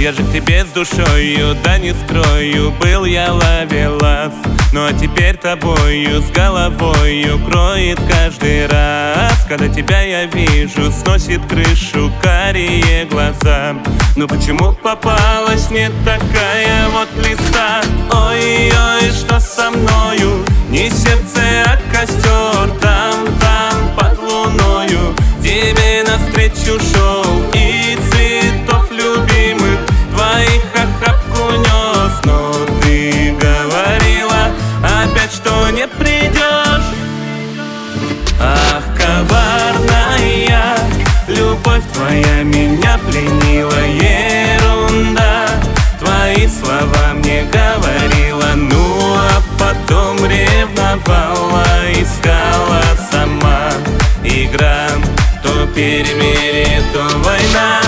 Я же к тебе с душою, да не скрою, был я ловелас. Ну а теперь тобою с головою кроет каждый раз. Когда тебя я вижу, сносит крышу карие глаза. Но почему попалась мне такая вот лиса? Ой-ой, что со мною? Не сердце, а костер. Там, под луною тебе навстречу шел. И цветов любимых твоих охапку нес. Но ты говорила опять, что не придешь. Ах, коварная любовь твоя меня пленила. Ерунда, твои слова мне говорила. Ну а потом ревновала, искала сама. Игра, то перемирие, то война.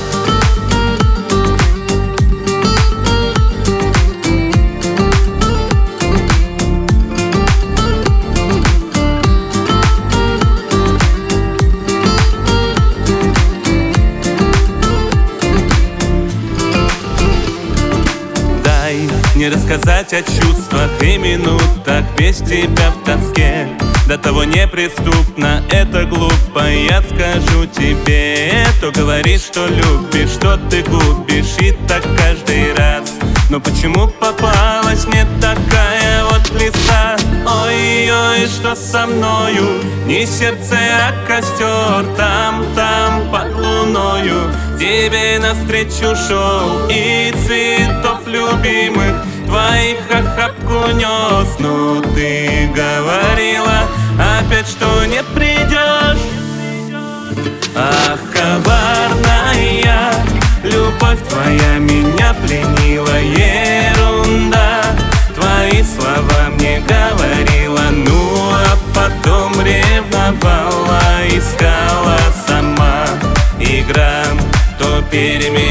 Не рассказать о чувствах и минутах без тебя в тоске. До того неприступно, это глупо, я скажу тебе. То говоришь, что любишь, что ты губишь, и так каждый раз. Но почему попалась мне такая вот лиса? Ой-ой, что со мною? Не сердце, а костер. Там, под луною тебе навстречу шел. И цветов любимых твоих охапку нес. Но ты говорила опять, что не придешь. Ах, коварная любовь твоя меня пленила. Ерунда, твои слова мне говорила. Ну а потом ревновала, искала сама. Игра, то перемирие.